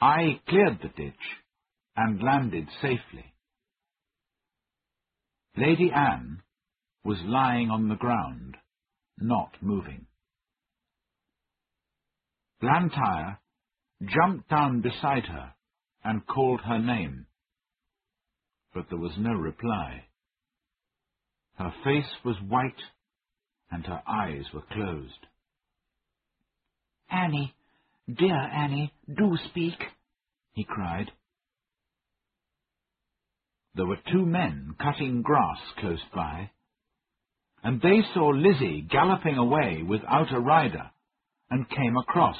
I cleared the ditch and landed safely. Lady Anne was lying on the ground, not moving. Blantyre jumped down beside her and called her name, but there was no reply. Her face was white and her eyes were closed. "Annie, dear Annie, do speak," he cried. There were two men cutting grass close by, and they saw Lizzie galloping away without a rider, and came across.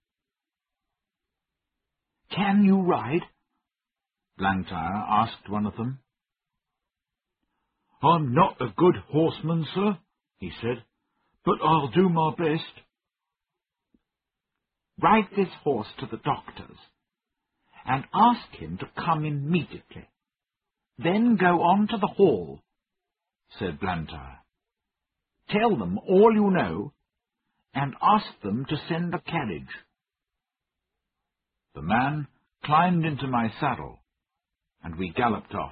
"Can you ride?" Blantyre asked one of them. "I'm not a good horseman, sir," he said, "but I'll do my best." "Ride this horse to the doctor's, and ask him to come immediately. Then go on to the hall," said Blantyre. "Tell them all you know, and ask them to send a carriage." The man climbed into my saddle, and we galloped off.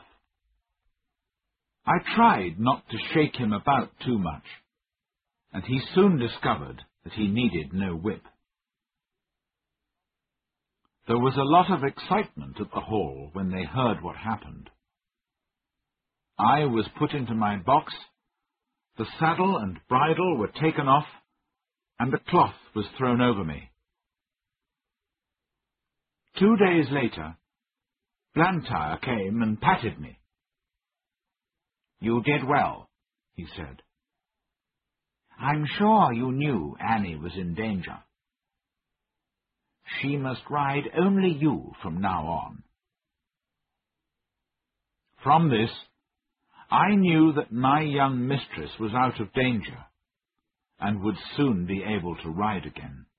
I tried not to shake him about too much, and he soon discovered that he needed no whip. There was a lot of excitement at the hall when they heard what happened. I was put into my box, the saddle and bridle were taken off, and a cloth was thrown over me. 2 days later, Blantyre came and patted me. "You did well," he said. "I'm sure you knew Annie was in danger. She must ride only you from now on." From this, I knew that my young mistress was out of danger, and would soon be able to ride again.